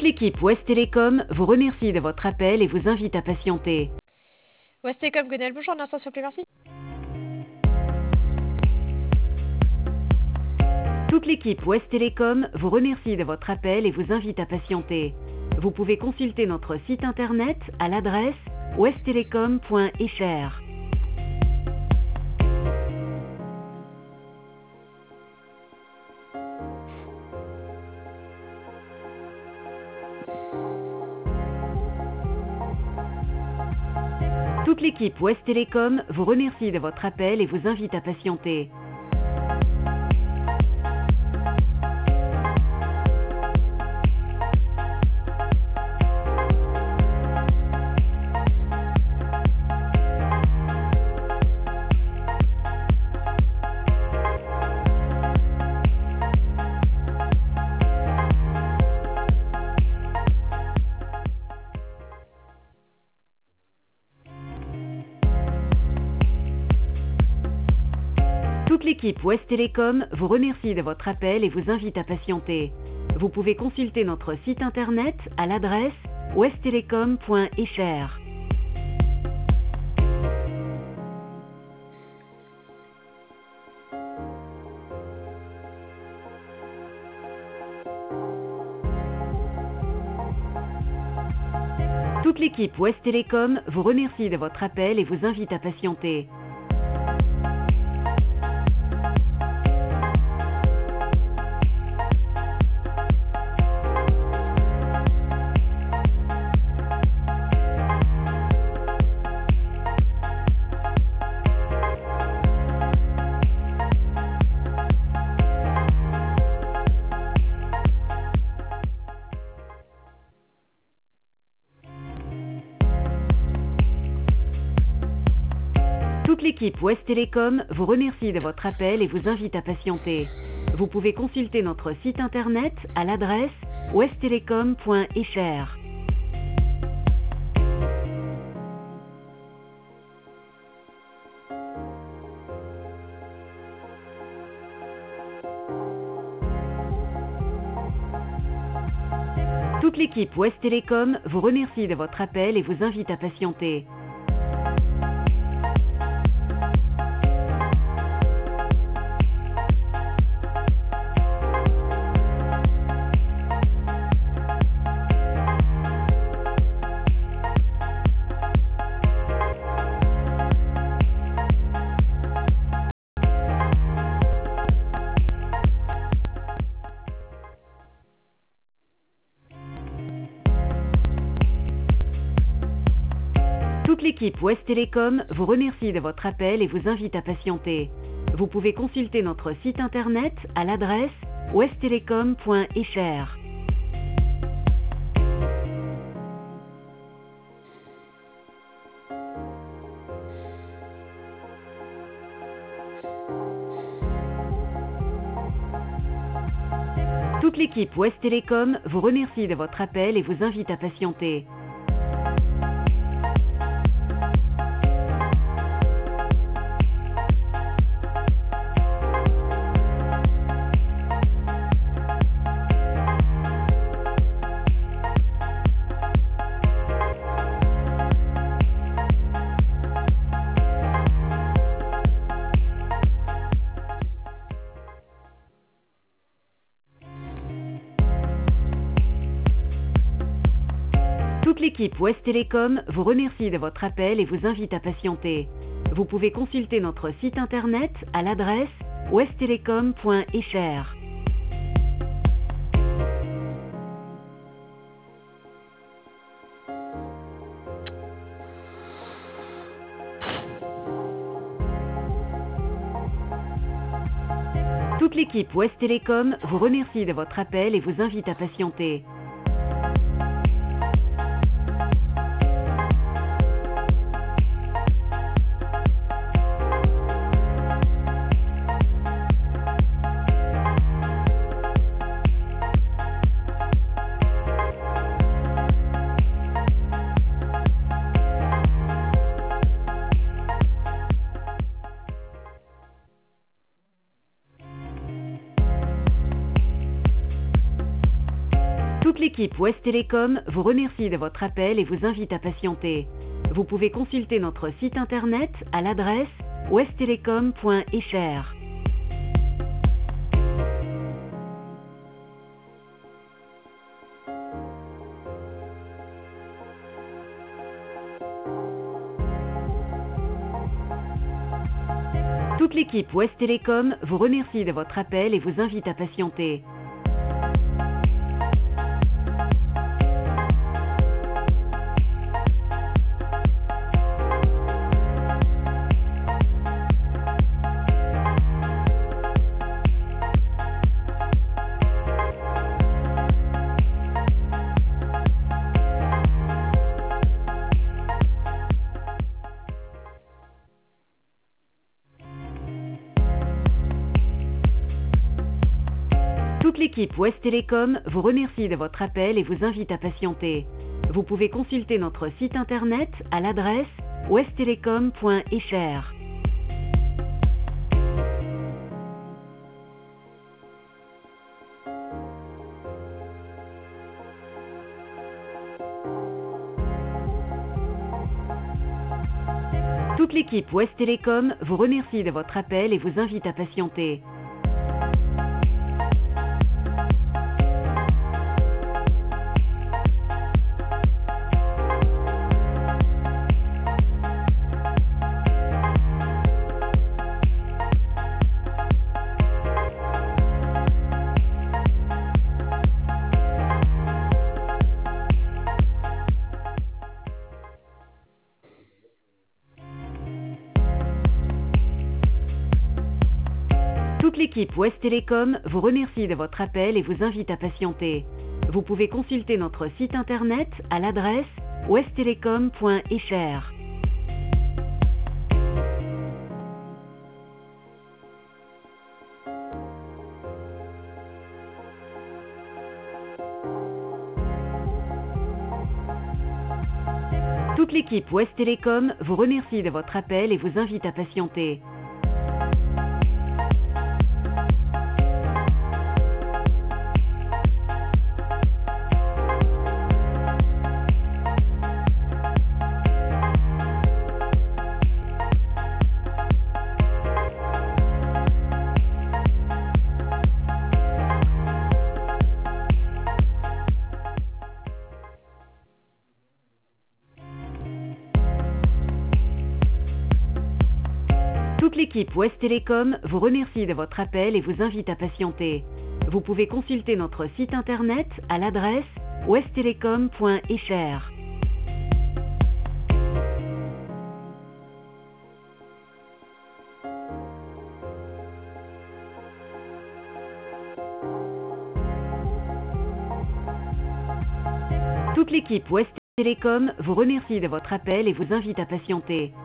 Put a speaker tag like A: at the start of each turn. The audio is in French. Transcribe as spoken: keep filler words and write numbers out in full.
A: l'équipe Ouest Télécom vous remercie de votre appel et vous invite à patienter.
B: Ouest Télécom, Gonel, bonjour, un instant s'il vous plaît, merci.
A: Toute l'équipe Ouest Télécom vous remercie de votre appel et vous invite à patienter. Vous pouvez consulter notre site internet à l'adresse ouest télécom point f r. Toute l'équipe Ouest Télécom vous remercie de votre appel et vous invite à patienter. Toute l'équipe Ouest Télécom vous remercie de votre appel et vous invite à patienter. Vous pouvez consulter notre site internet à l'adresse ouest télécom point f r. Toute l'équipe Ouest Télécom vous remercie de votre appel et vous invite à patienter. Toute l'équipe Ouest Télécom vous remercie de votre appel et vous invite à patienter. Vous pouvez consulter notre site internet à l'adresse ouest télécom point f r. Toute l'équipe Ouest Télécom vous remercie de votre appel et vous invite à patienter. Toute l'équipe Ouest Télécom vous remercie de votre appel et vous invite à patienter. Vous pouvez consulter notre site internet à l'adresse ouest télécom point f r. Toute l'équipe Ouest Télécom vous remercie de votre appel et vous invite à patienter. Toute l'équipe Ouest Télécom vous remercie de votre appel et vous invite à patienter. Vous pouvez consulter notre site internet à l'adresse ouest télécom point f r. Toute l'équipe Ouest Télécom vous remercie de votre appel et vous invite à patienter. Toute l'équipe Ouest Télécom vous remercie de votre appel et vous invite à patienter. Vous pouvez consulter notre site internet à l'adresse ouest télécom point f r. Toute l'équipe Ouest Télécom vous remercie de votre appel et vous invite à patienter. Toute l'équipe Ouest Télécom vous remercie de votre appel et vous invite à patienter. Vous pouvez consulter notre site internet à l'adresse ouest télécom point f r. Toute l'équipe Ouest Télécom vous remercie de votre appel et vous invite à patienter. Toute l'équipe Ouest Télécom vous remercie de votre appel et vous invite à patienter. Vous pouvez consulter notre site internet à l'adresse ouest télécom point f r. Toute l'équipe Ouest Télécom vous remercie de votre appel et vous invite à patienter. Toute l'équipe Ouest Télécom vous remercie de votre appel et vous invite à patienter. Vous pouvez consulter notre site internet à l'adresse ouest télécom point f r. Toute l'équipe Ouest Télécom vous remercie de votre appel et vous invite à patienter.